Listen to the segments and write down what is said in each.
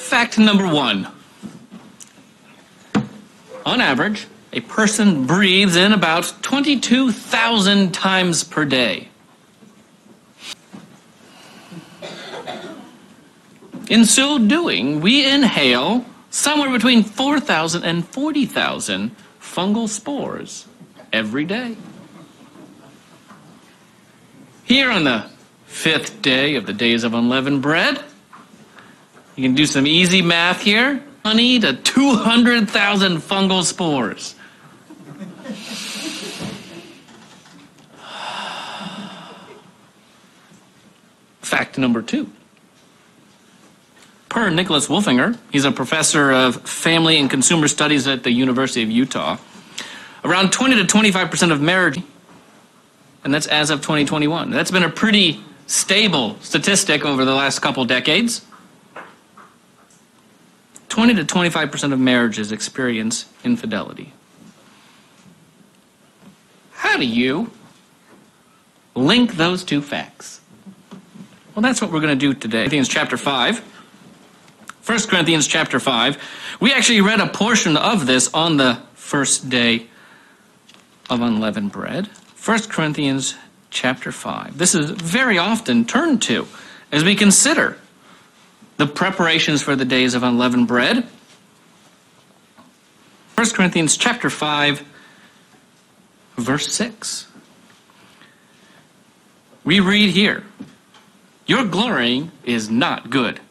Fact number 1. On average, a person breathes in about 22,000 times per day. In so doing, we inhale somewhere between 4,000 and 40,000 fungal spores every day. Here on the 5th day of the Days of Unleavened Bread, you can do some easy math here. 20 to 200,000 fungal spores. Fact number 2. Per Nicholas Wolfinger, he's a professor of family and consumer studies at the University of Utah, around 20 to 25% of marriage, and that's as of 2021. That's been a pretty stable statistic over the last couple decades. 20 to 25% of marriages experience infidelity. How do you link those two facts? Well, that's what we're going to do today. Corinthians chapter 5. 1 Corinthians chapter 5. We actually read a portion of this on the first day of unleavened bread. 1 Corinthians chapter 5. This is very often turned to as we consider the preparations for the days of unleavened bread. 1 Corinthians chapter 5, verse 6. We read here, "Your glorying is not good.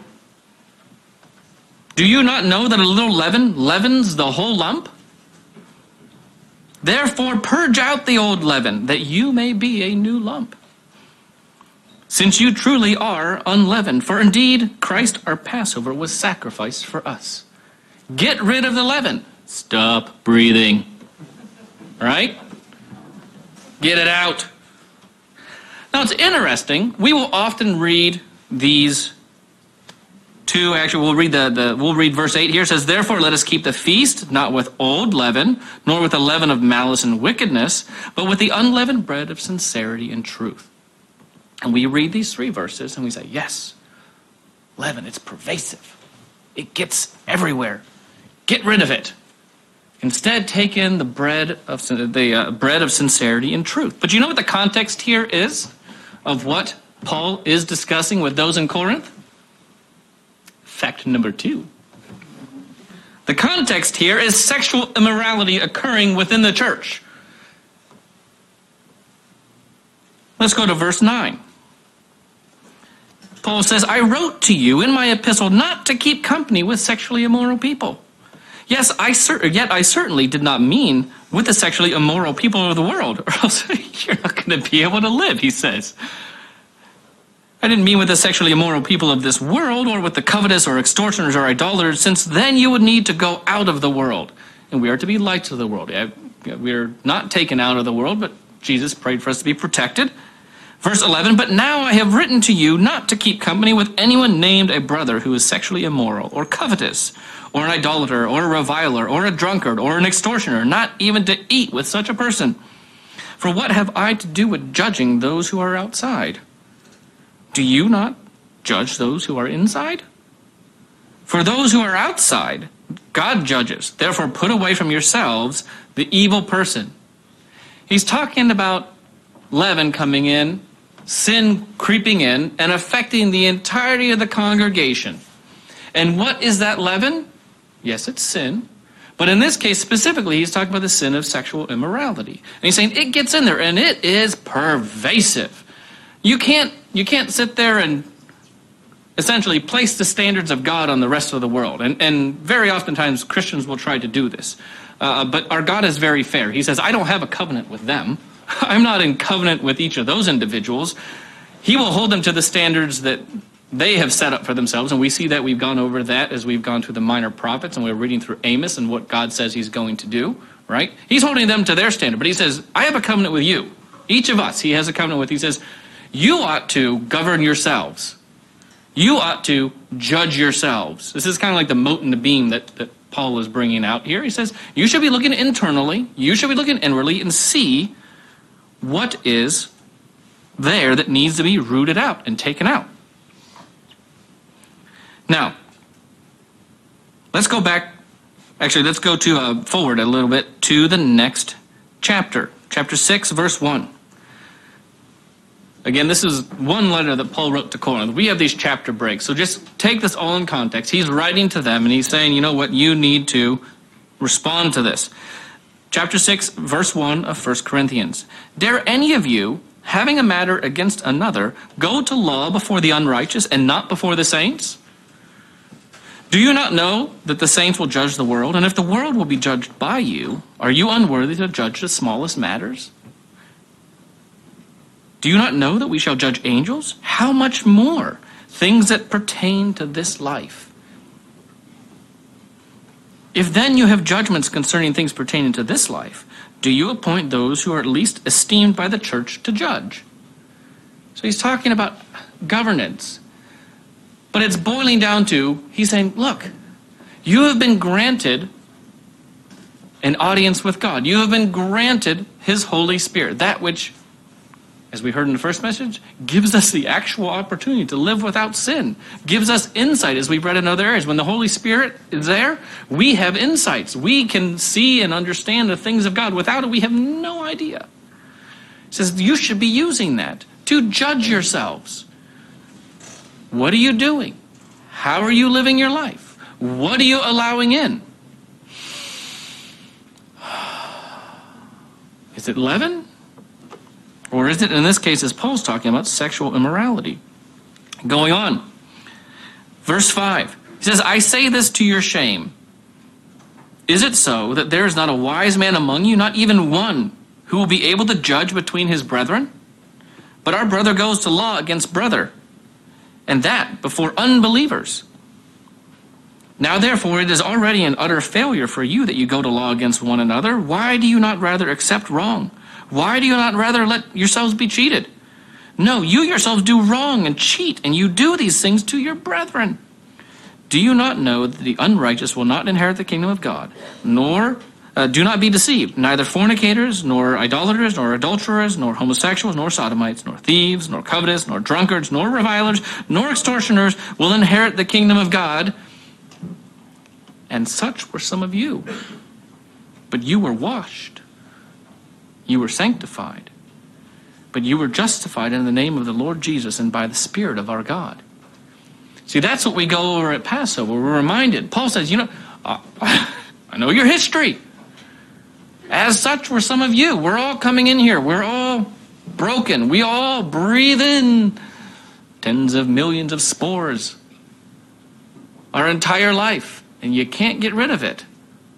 Do you not know that a little leaven leavens the whole lump? Therefore purge out the old leaven, that you may be a new lump. Since you truly are unleavened, for indeed Christ our Passover was sacrificed for us." Get rid of the leaven. Stop breathing. All right? Get it out. Now it's interesting. We will often read these two. Actually, we'll read verse 8 here. It says, "Therefore let us keep the feast, not with old leaven, nor with the leaven of malice and wickedness, but with the unleavened bread of sincerity and truth." And we read these 3 verses and we say, yes, leaven, it's pervasive. It gets everywhere. Get rid of it. Instead, take in the bread of sincerity and truth. But you know what the context here is of what Paul is discussing with those in Corinth? Fact number 2. The context here is sexual immorality occurring within the church. Let's go to verse 9. Paul says, "I wrote to you in my epistle not to keep company with sexually immoral people. Yet I certainly did not mean with the sexually immoral people of the world, or else you're not going to be able to live," he says. "I didn't mean with the sexually immoral people of this world, or with the covetous or extortioners or idolaters, since then you would need to go out of the world. And we are to be lights of the world." We're not taken out of the world, but Jesus prayed for us to be protected. Verse 11, "But now I have written to you not to keep company with anyone named a brother who is sexually immoral, or covetous, or an idolater, or a reviler, or a drunkard, or an extortioner, not even to eat with such a person. For what have I to do with judging those who are outside? Do you not judge those who are inside? For those who are outside, God judges. Therefore put away from yourselves the evil person." He's talking about leaven coming in, sin creeping in, and affecting the entirety of the congregation. And what is that leaven? Yes, it's sin. But in this case specifically, he's talking about the sin of sexual immorality. And he's saying it gets in there, and it is pervasive. You can't sit there and essentially place the standards of God on the rest of the world. And very oftentimes Christians will try to do this. But our God is very fair. He says, I don't have a covenant with them. I'm not in covenant with each of those individuals. He will hold them to the standards that they have set up for themselves. And we see that we've gone over that as we've gone through the minor prophets and we're reading through Amos and what God says he's going to do, right? He's holding them to their standard. But he says, I have a covenant with you. Each of us, he has a covenant with. He says, you ought to govern yourselves. You ought to judge yourselves. This is kind of like the mote and the beam that Paul is bringing out here. He says, you should be looking internally, you should be looking inwardly and see what is there that needs to be rooted out and taken out. Now, Let's go back. Actually, let's go to forward a little bit to the next chapter. Chapter 6, verse 1. Again, this is one letter that Paul wrote to Corinth. We have these chapter breaks, so just take this all in context. He's writing to them, and he's saying, you know what, you need to respond to this. Chapter 6, verse 1 of 1 Corinthians. Dare any of you, having a matter against another, go to law before the unrighteous and not before the saints? Do you not know that the saints will judge the world? And if the world will be judged by you, are you unworthy to judge the smallest matters? Do you not know that we shall judge angels? How much more things that pertain to this life? If then you have judgments concerning things pertaining to this life, do you appoint those who are at least esteemed by the church to judge? So he's talking about governance. But it's boiling down to, he's saying, look, you have been granted an audience with God. You have been granted his Holy Spirit, that which, as we heard in the first message, gives us the actual opportunity to live without sin, gives us insight, as we've read in other areas. When the Holy Spirit is there, we have insights. We can see and understand the things of God. Without it, we have no idea. It says you should be using that to judge yourselves. What are you doing? How are you living your life? What are you allowing in? Is it leaven? Or is it, in this case, as Paul's talking about, sexual immorality? Going on. Verse 5. He says, I say this to your shame. Is it so that there is not a wise man among you, not even one, who will be able to judge between his brethren? But our brother goes to law against brother, and that before unbelievers. Now therefore it is already an utter failure for you that you go to law against one another. Why do you not rather accept wrong? Why do you not rather let yourselves be cheated? No, you yourselves do wrong and cheat, and you do these things to your brethren. Do you not know that the unrighteous will not inherit the kingdom of God? Nor do not be deceived. Neither fornicators, nor idolaters, nor adulterers, nor homosexuals, nor sodomites, nor thieves, nor covetous, nor drunkards, nor revilers, nor extortioners will inherit the kingdom of God. And such were some of you. But you were washed. You were sanctified, but you were justified in the name of the Lord Jesus and by the Spirit of our God. See, that's what we go over at Passover. We're reminded. Paul says, you know, I know your history. As such were some of you. We're all coming in here. We're all broken. We all breathe in tens of millions of spores our entire life, and you can't get rid of it.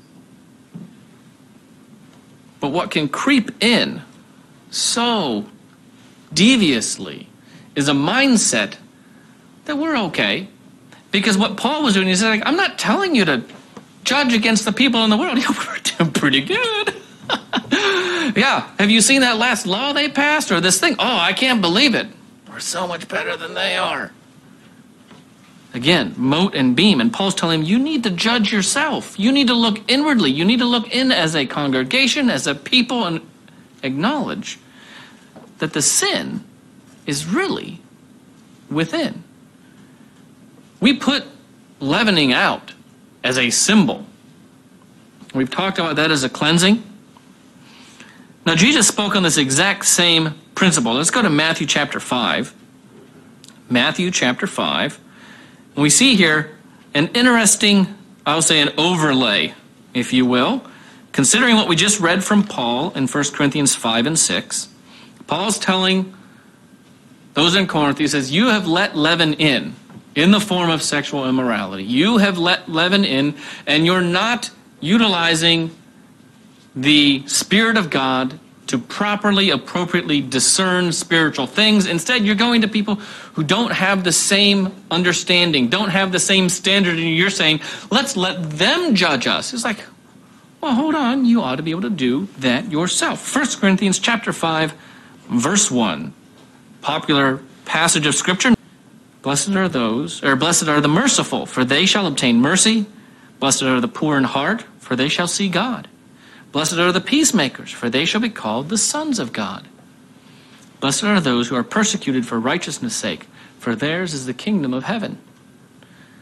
But what can creep in so deviously is a mindset that we're okay. Because what Paul was doing, he said, I'm not telling you to judge against the people in the world. Yeah, we're doing pretty good. Yeah, have you seen that last law they passed or this thing? Oh, I can't believe it. We're so much better than they are. Again, mote and beam. And Paul's telling him, you need to judge yourself. You need to look inwardly. You need to look in as a congregation, as a people, and acknowledge that the sin is really within. We put leavening out as a symbol. We've talked about that as a cleansing. Now, Jesus spoke on this exact same principle. Let's go to Matthew chapter 5. Matthew chapter 5. And we see here an interesting, I'll say an overlay, if you will, considering what we just read from Paul in 1 Corinthians 5 and 6. Paul's telling those in Corinth, he says, you have let leaven in the form of sexual immorality. You have let leaven in, and you're not utilizing the Spirit of God to properly, appropriately discern spiritual things. Instead, you're going to people who don't have the same understanding, don't have the same standard, and you're saying, let's let them judge us. It's like, well, hold on, you ought to be able to do that yourself. 1 Corinthians chapter 5, verse 1, popular passage of Scripture. Blessed are the merciful, for they shall obtain mercy. Blessed are the poor in heart, for they shall see God. Blessed are the peacemakers, for they shall be called the sons of God. Blessed are those who are persecuted for righteousness' sake, for theirs is the kingdom of heaven.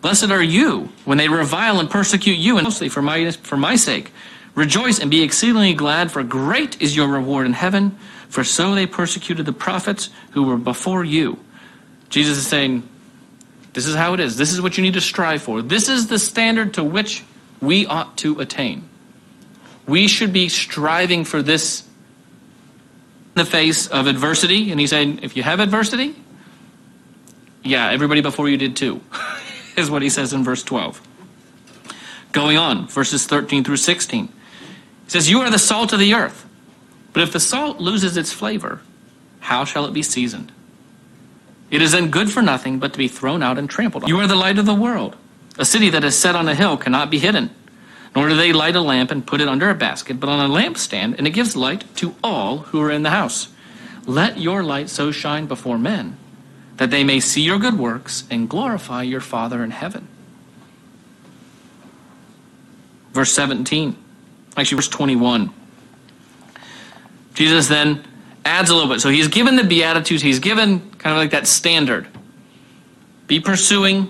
Blessed are you when they revile and persecute you, and mostly for my sake. Rejoice and be exceedingly glad, for great is your reward in heaven, for so they persecuted the prophets who were before you. Jesus is saying, this is how it is. This is what you need to strive for. This is the standard to which we ought to attain. We should be striving for this in the face of adversity. And he's saying, if you have adversity, yeah, everybody before you did too, is what he says in verse 12. Going on, verses 13 through 16. He says, you are the salt of the earth. But if the salt loses its flavor, how shall it be seasoned? It is then good for nothing but to be thrown out and trampled on. You are the light of the world. A city that is set on a hill cannot be hidden. Nor do they light a lamp and put it under a basket, but on a lampstand, and it gives light to all who are in the house. Let your light so shine before men, that they may see your good works and glorify your Father in heaven. Verse 17, actually verse 21. Jesus then adds a little bit. So he's given the Beatitudes, he's given kind of like that standard. Be pursuing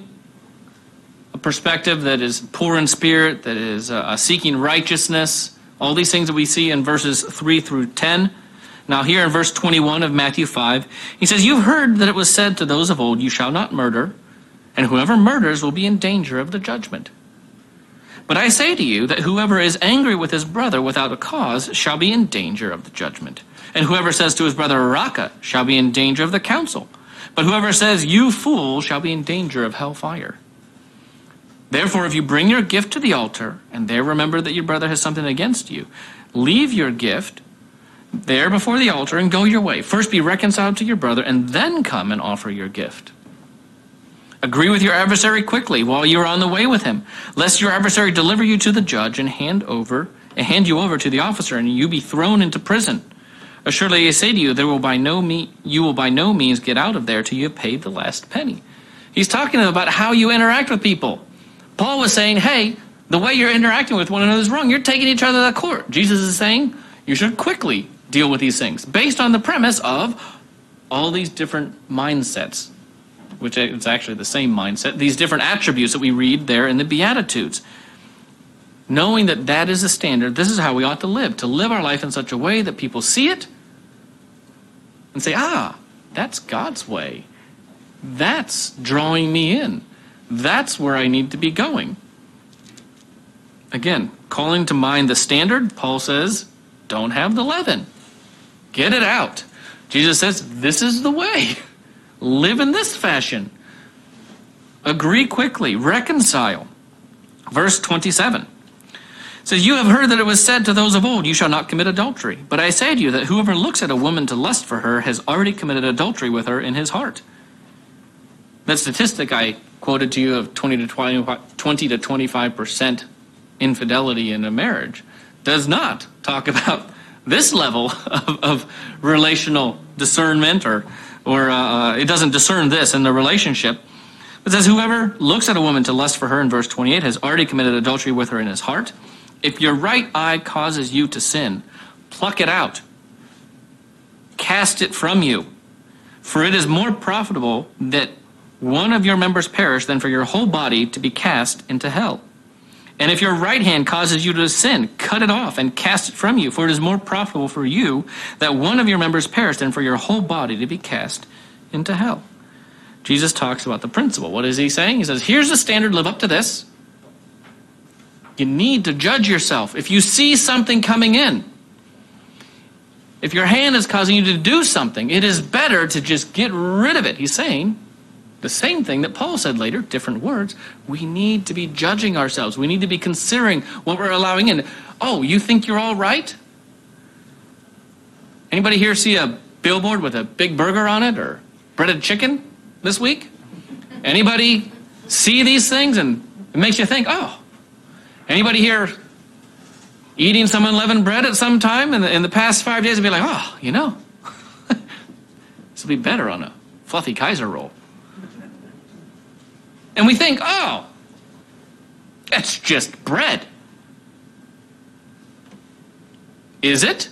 a perspective that is poor in spirit, that is seeking righteousness, all these things that we see in verses 3 through 10. Now here in verse 21 of Matthew 5, he says, you've heard that it was said to those of old, you shall not murder, and whoever murders will be in danger of the judgment. But I say to you that whoever is angry with his brother without a cause shall be in danger of the judgment. And whoever says to his brother, Raca, shall be in danger of the council. But whoever says, you fool, shall be in danger of hellfire. Therefore, if you bring your gift to the altar, and there remember that your brother has something against you, leave your gift there before the altar and go your way. First be reconciled to your brother, and then come and offer your gift. Agree with your adversary quickly while you are on the way with him, lest your adversary deliver you to the judge and hand you over to the officer, and you be thrown into prison. Assuredly I say to you, you will by no means get out of there till you have paid the last penny. He's talking about how you interact with people. Paul was saying, hey, the way you're interacting with one another is wrong. You're taking each other to court. Jesus is saying you should quickly deal with these things based on the premise of all these different mindsets, which is actually the same mindset, these different attributes that we read there in the Beatitudes. Knowing that that is the standard, this is how we ought to live our life in such a way that people see it and say, that's God's way. That's drawing me in. That's where I need to be going. Again, calling to mind the standard, Paul says, don't have the leaven. Get it out. Jesus says, this is the way. Live in this fashion. Agree quickly. Reconcile. Verse 27 says, you have heard that it was said to those of old, you shall not commit adultery. But I say to you that whoever looks at a woman to lust for her has already committed adultery with her in his heart. That statistic I quoted to you of 20 to 25% infidelity in a marriage does not talk about this level of relational discernment, or it doesn't discern this in the relationship. It says, whoever looks at a woman to lust for her in verse 28 has already committed adultery with her in his heart. If your right eye causes you to sin, pluck it out. Cast it from you. For it is more profitable that one of your members perish than for your whole body to be cast into hell. And if your right hand causes you to sin, cut it off and cast it from you. For it is more profitable for you that one of your members perish than for your whole body to be cast into hell. Jesus talks about the principle. What is he saying? He says, here's the standard, live up to this. You need to judge yourself. If you see something coming in, if your hand is causing you to do something, it is better to just get rid of it. He's saying the same thing that Paul said later, different words. We need to be judging ourselves. We need to be considering what we're allowing in. Oh, you think you're all right? Anybody here see a billboard with a big burger on it or breaded chicken this week? Anybody see these things and it makes you think, oh. Anybody here eating some unleavened bread at some time in the past 5 days and be like, oh, this will be better on a fluffy Kaiser roll. And we think, oh, that's just bread. Is it?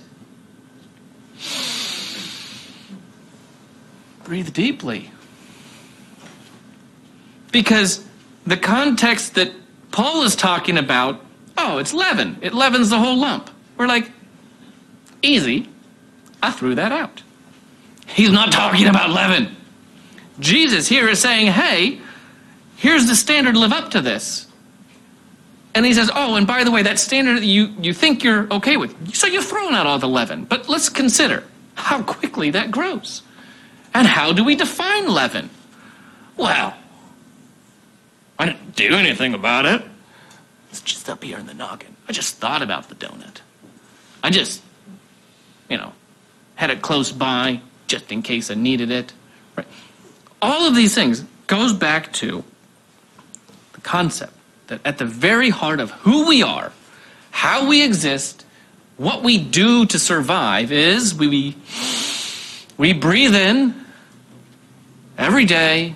Breathe deeply. Because the context that Paul is talking about, oh, it's leaven. It leavens the whole lump. We're like, easy. I threw that out. He's not talking about leaven. Jesus here is saying, hey, here's the standard, live up to this. And he says, oh, and by the way, that standard that you think you're okay with, so you've thrown out all the leaven. But let's consider how quickly that grows. And how do we define leaven? Well, I didn't do anything about it. It's just up here in the noggin. I just thought about the donut. I just, had it close by just in case I needed it. Right? All of these things goes back to the concept that at the very heart of who we are, how we exist, what we do to survive is we breathe in every day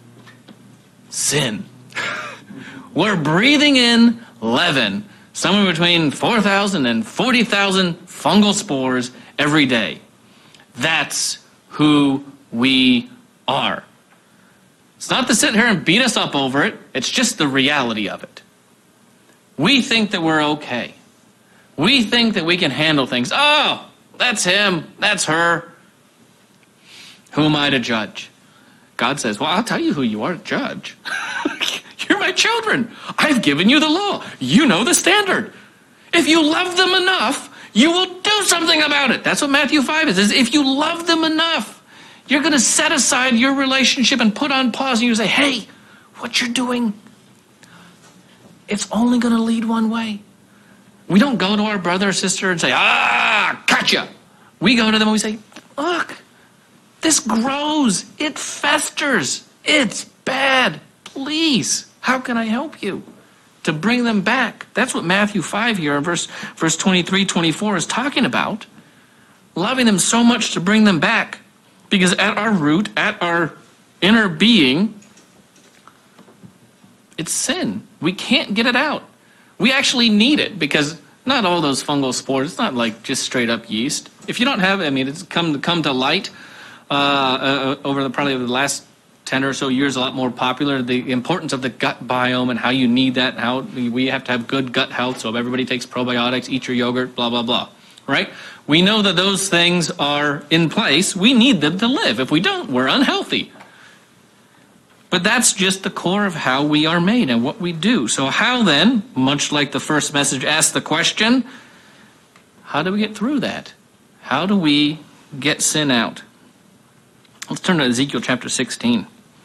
sin. We're breathing in leaven, somewhere between 4,000 and 40,000 fungal spores every day. That's who we are. It's not to sit here and beat us up over it. It's just the reality of it. We think that we're okay. We think that we can handle things. Oh, that's him. That's her. Who am I to judge? God says, well, I'll tell you who you are to judge. You're my children. I've given you the law. You know the standard. If you love them enough, you will do something about it. That's what Matthew 5 is. If you love them enough, you're going to set aside your relationship and put on pause and you say, hey, what you're doing, it's only going to lead one way. We don't go to our brother or sister and say, gotcha. We go to them and we say, look, this grows. It festers. It's bad. Please, how can I help you? To bring them back. That's what Matthew 5 here in verse 23, 24 is talking about. Loving them so much to bring them back. Because at our root, at our inner being, it's sin. We can't get it out. We actually need it because not all those fungal spores, it's not like just straight up yeast. If you don't have it, it's come to light over probably the last 10 or so years, a lot more popular, the importance of the gut biome and how you need that, and how we have to have good gut health, so if everybody takes probiotics, eat your yogurt, blah, blah, blah, right? We know that those things are in place. We need them to live. If we don't, we're unhealthy. But that's just the core of how we are made and what we do. So how then, much like the first message asked the question, how do we get through that? How do we get sin out? Let's turn to Ezekiel chapter 16.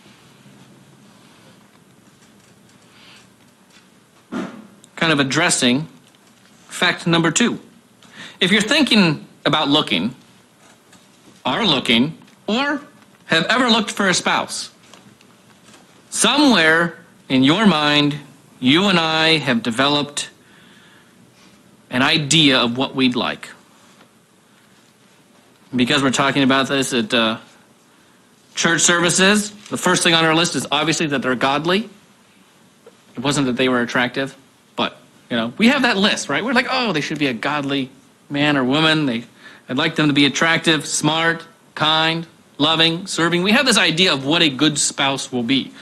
Kind of addressing fact number 2. If you're thinking about looking, are looking, or have ever looked for a spouse, somewhere in your mind, you and I have developed an idea of what we'd like. Because we're talking about this at church services, the first thing on our list is obviously that they're godly. It wasn't that they were attractive, but, we have that list, right? We're like, oh, they should be a godly man or woman. I'd like them to be attractive, smart, kind, loving, serving. We have this idea of what a good spouse will be.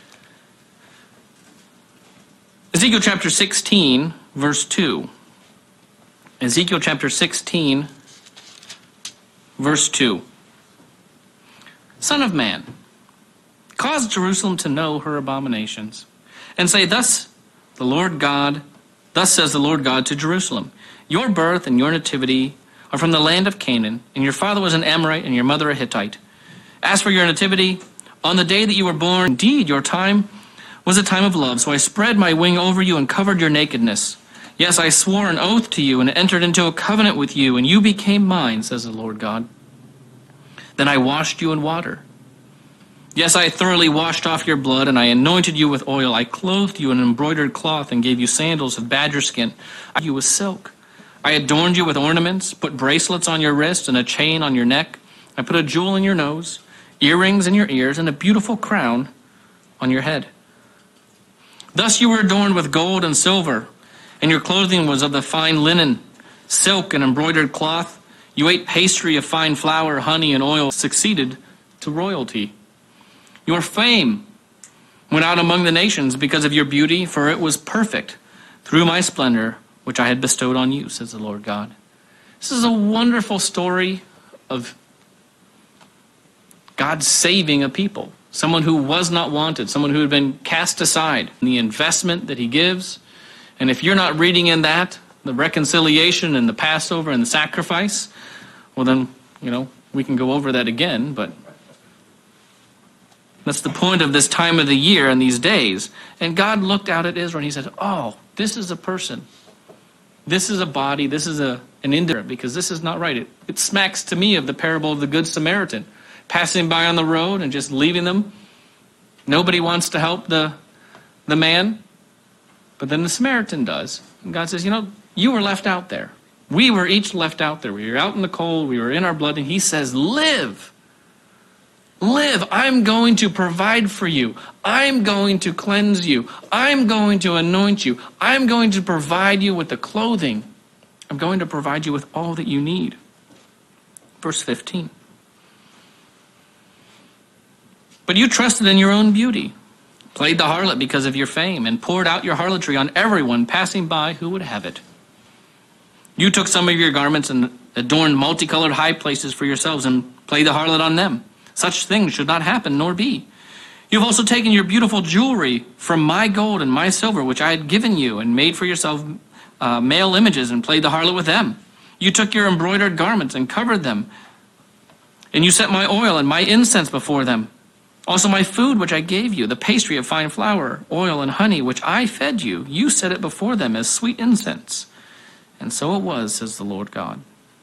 Ezekiel chapter 16, verse 2. Ezekiel chapter 16, verse 2. Son of man, cause Jerusalem to know her abominations, and say, thus says the Lord God to Jerusalem, your birth and your nativity are from the land of Canaan, and your father was an Amorite and your mother a Hittite. As for your nativity, on the day that you were born, indeed your time was a time of love, so I spread my wing over you and covered your nakedness. Yes, I swore an oath to you and entered into a covenant with you, and you became mine, says the Lord God. Then I washed you in water. Yes, I thoroughly washed off your blood, and I anointed you with oil. I clothed you in embroidered cloth and gave you sandals of badger skin. I covered you with silk. I adorned you with ornaments, put bracelets on your wrist and a chain on your neck. I put a jewel in your nose, earrings in your ears, and a beautiful crown on your head. Thus you were adorned with gold and silver, and your clothing was of the fine linen, silk, and embroidered cloth. You ate pastry of fine flour, honey, and oil, succeeded to royalty. Your fame went out among the nations because of your beauty, for it was perfect through my splendor, which I had bestowed on you, says the Lord God. This is a wonderful story of God saving a people, someone who was not wanted, someone who had been cast aside, and the investment that he gives. And if you're not reading in that, the reconciliation and the Passover and the sacrifice, well then, we can go over that again, but that's the point of this time of the year and these days. And God looked out at Israel and he said, oh, this is a person. This is a body. This is an individual, because this is not right. It smacks to me of the parable of the Good Samaritan, passing by on the road and just leaving them. Nobody wants to help the man, but then the Samaritan does. And God says, you were left out there. We were each left out there. We were out in the cold. We were in our blood. And he says, live. Live. I'm going to provide for you. I'm going to cleanse you. I'm going to anoint you. I'm going to provide you with the clothing. I'm going to provide you with all that you need. Verse 15. But you trusted in your own beauty, played the harlot because of your fame, and poured out your harlotry on everyone passing by who would have it. You took some of your garments and adorned multicolored high places for yourselves and played the harlot on them. Such things should not happen, nor be. You've also taken your beautiful jewelry from my gold and my silver, which I had given you, and made for yourself male images and played the harlot with them. You took your embroidered garments and covered them, and you set my oil and my incense before them. Also my food, which I gave you, the pastry of fine flour, oil, and honey, which I fed you, you set it before them as sweet incense. And so it was, says the Lord God.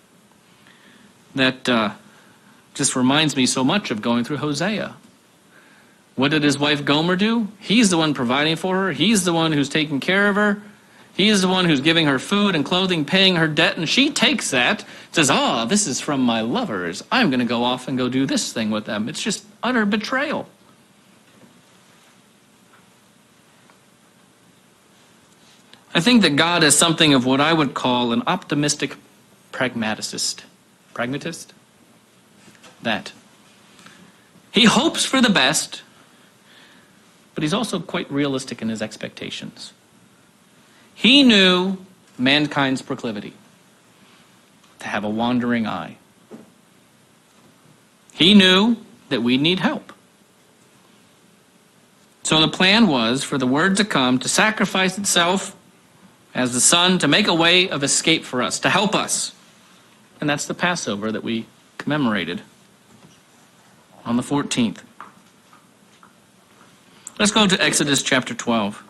That just reminds me so much of going through Hosea. What did his wife Gomer do? He's the one providing for her. He's the one who's taking care of her. He's the one who's giving her food and clothing, paying her debt, and she takes that, says, this is from my lovers. I'm going to go off and go do this thing with them. It's just utter betrayal. I think that God is something of what I would call an optimistic pragmatist. Pragmatist? That. He hopes for the best, but he's also quite realistic in his expectations. He knew mankind's proclivity to have a wandering eye. He knew that we need help. So the plan was for the Word to come, to sacrifice itself as the Son, to make a way of escape for us, to help us. And that's the Passover that we commemorated on the 14th. Let's go to Exodus chapter 12.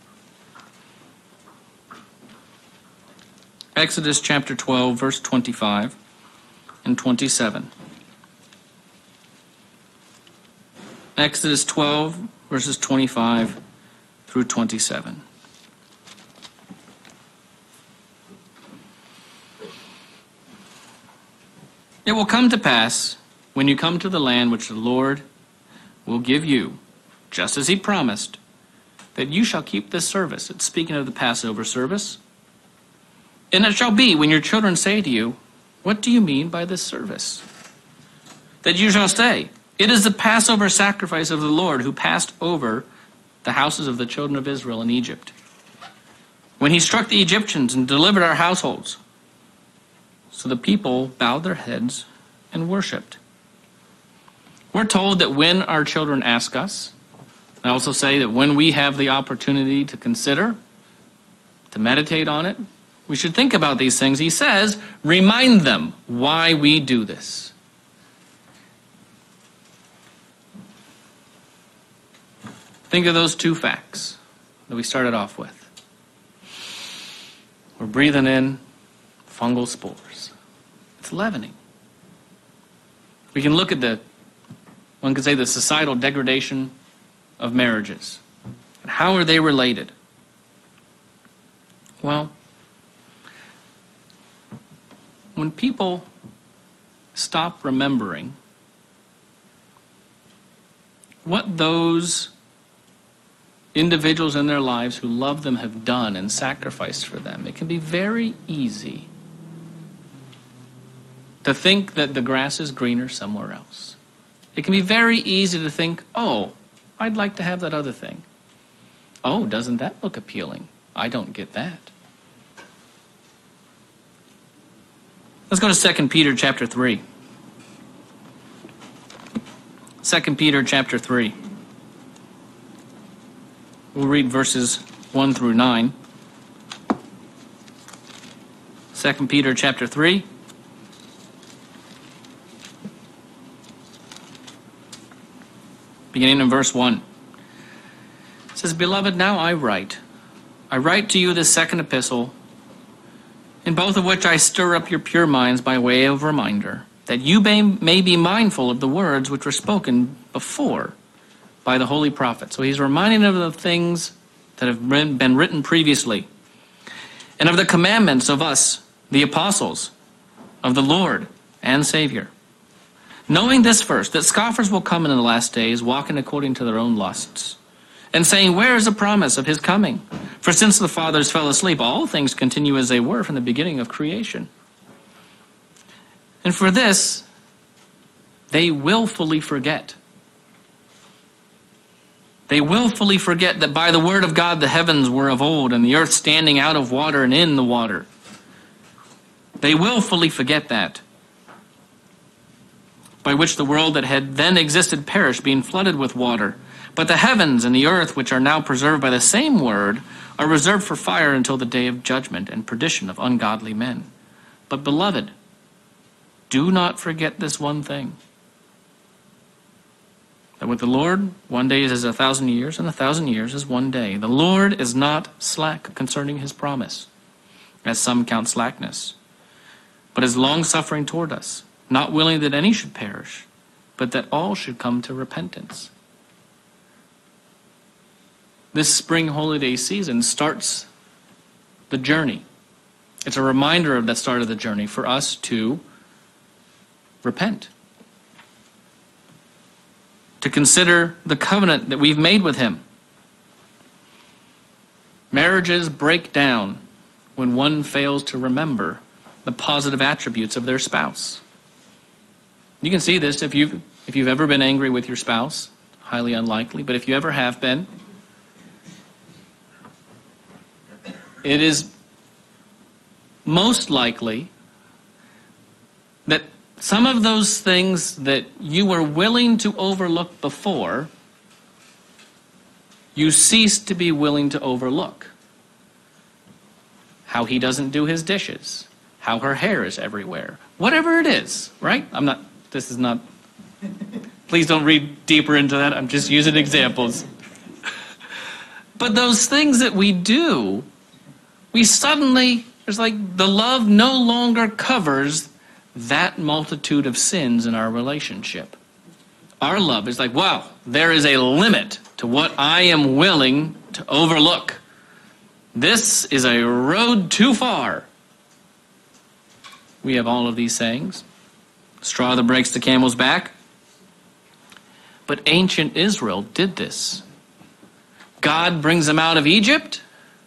Exodus chapter 12, verse 25 and 27. Exodus 12, verses 25 through 27. It will come to pass, when you come to the land which the Lord will give you, just as he promised, that you shall keep this service. It's speaking of the Passover service. And it shall be, when your children say to you, what do you mean by this service? That you shall say, it is the Passover sacrifice of the Lord who passed over the houses of the children of Israel in Egypt, when he struck the Egyptians and delivered our households. So the people bowed their heads and worshipped. We're told that when our children ask us, I also say that when we have the opportunity to consider, to meditate on it, we should think about these things. He says, remind them why we do this. Think of those two facts that we started off with. We're breathing in fungal spores. It's leavening. We can look at one could say the societal degradation of marriages. And how are they related? Well, when people stop remembering what those individuals in their lives who love them have done and sacrificed for them, it can be very easy to think that the grass is greener somewhere else. It can be very easy to think, I'd like to have that other thing. Oh, doesn't that look appealing? I don't get that. Let's go to 2 Peter chapter 3. 2 Peter chapter 3. We'll read verses 1 through 9. 2 Peter chapter 3. Beginning in verse 1. It says, Beloved, now I write to you this second epistle, in both of which I stir up your pure minds by way of reminder, that you may be mindful of the words which were spoken before by the holy prophet. So he's reminding of the things that have been written previously, and of the commandments of us, the apostles, of the Lord and Savior. Knowing this first, that scoffers will come in the last days, walking according to their own lusts, and saying, Where is the promise of his coming? For since the fathers fell asleep, all things continue as they were from the beginning of creation. And for this, they willfully forget. They willfully forget that by the word of God the heavens were of old, and the earth standing out of water and in the water. They willfully forget that, by which the world that had then existed perished, being flooded with water. But the heavens and the earth, which are now preserved by the same word, are reserved for fire until the day of judgment and perdition of ungodly men. But beloved, do not forget this one thing, that with the Lord 1 day is as 1,000 years, and 1,000 years is 1 day. The Lord is not slack concerning his promise, as some count slackness, but is long-suffering toward us, not willing that any should perish, but that all should come to repentance. This spring holiday season starts the journey. It's a reminder of that start of the journey for us to repent, to consider the covenant that we've made with him. Marriages break down when one fails to remember the positive attributes of their spouse. You can see this if you've ever been angry with your spouse. Highly unlikely, but if you ever have been, it is most likely that some of those things that you were willing to overlook before, you cease to be willing to overlook. How he doesn't do his dishes, how her hair is everywhere, whatever it is, right? Please don't read deeper into that. I'm just using examples. But those things that we do, there's like the love no longer covers that multitude of sins in our relationship. Our love is like, wow, there is a limit to what I am willing to overlook. This is a road too far. We have all of these sayings. Straw that breaks the camel's back. But ancient Israel did this. God brings them out of Egypt.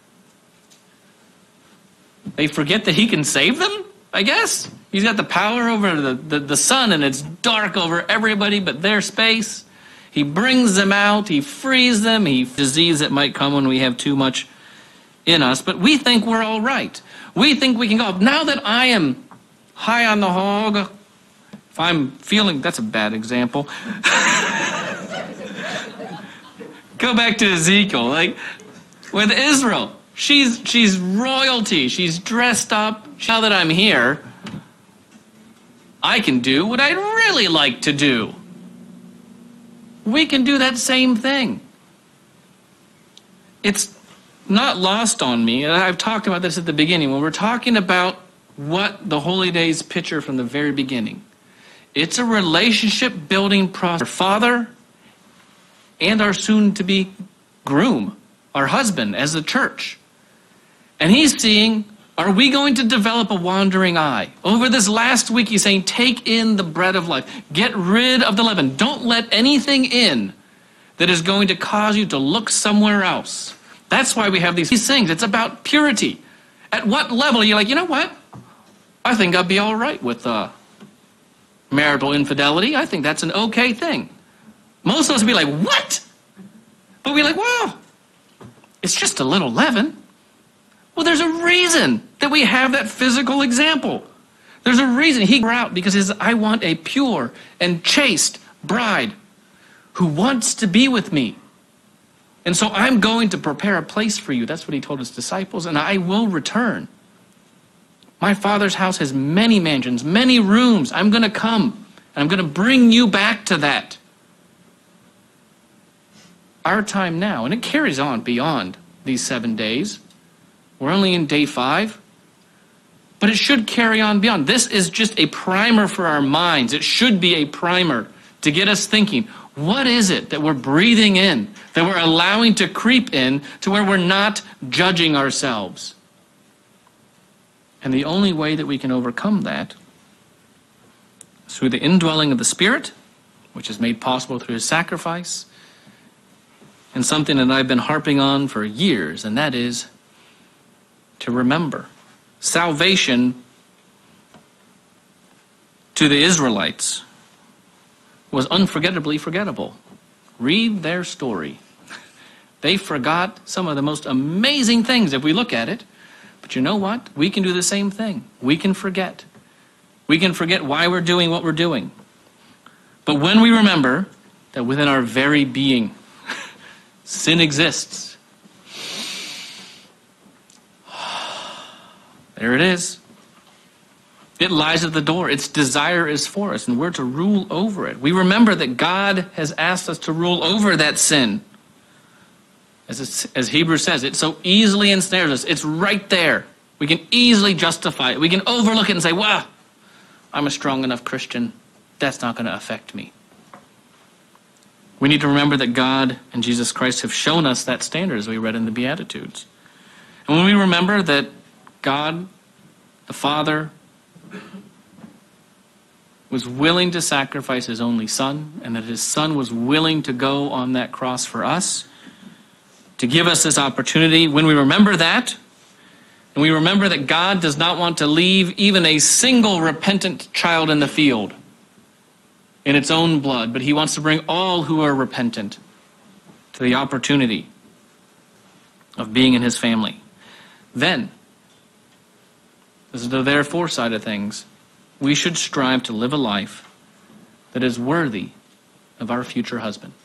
They forget that he can save them, I guess. He's got the power over the sun, and it's dark over everybody but their space. He brings them out. He frees them. Disease that might come when we have too much in us. But we think we're all right. We think we can go. Now that I am high on the hog, if I'm feeling, that's a bad example. Go back to Ezekiel. Like with Israel, she's royalty. She's dressed up. Now that I'm here, I can do what I'd really like to do. We can do that same thing. It's not lost on me, and I've talked about this at the beginning, when we're talking about what the Holy Days picture from the very beginning. It's a relationship building process. Our Father and our soon-to-be groom, our husband, as the church. And he's seeing, are we going to develop a wandering eye? Over this last week, he's saying, take in the bread of life. Get rid of the leaven. Don't let anything in that is going to cause you to look somewhere else. That's why we have these things. It's about purity. At what level are you like, you know what? I think I'd be all right with marital infidelity. I think that's an okay thing. Most of us would be like, what? But we're like, well, it's just a little leaven. Well, there's a reason that we have that physical example. There's a reason he grew out, because he says, I want a pure and chaste bride who wants to be with me. And so I'm going to prepare a place for you. That's what he told his disciples, and I will return. My Father's house has many mansions, many rooms. I'm going to come, and I'm going to bring you back to that. Our time now, and it carries on beyond these 7 days. We're only in day 5, but it should carry on beyond. This is just a primer for our minds. It should be a primer to get us thinking, what is it that we're breathing in, that we're allowing to creep in to where we're not judging ourselves? And the only way that we can overcome that is through the indwelling of the Spirit, which is made possible through his sacrifice, and something that I've been harping on for years, and that is to remember. Salvation to the Israelites was unforgettably forgettable. Read their story. They forgot some of the most amazing things if we look at it. But you know what? We can do the same thing. We can forget. We can forget why we're doing what we're doing. But when we remember that within our very being, sin exists, there it is. It lies at the door. Its desire is for us, and we're to rule over it. We remember that God has asked us to rule over that sin. As Hebrews says, it so easily ensnares us. It's right there. We can easily justify it. We can overlook it and say, well, I'm a strong enough Christian. That's not going to affect me. We need to remember that God and Jesus Christ have shown us that standard, as we read in the Beatitudes. And when we remember that God, the Father, was willing to sacrifice his only Son, and that his Son was willing to go on that cross for us, to give us this opportunity, when we remember that, and we remember that God does not want to leave even a single repentant child in the field in its own blood, but he wants to bring all who are repentant to the opportunity of being in his family. Then, this is the therefore side of things, we should strive to live a life that is worthy of our future husband.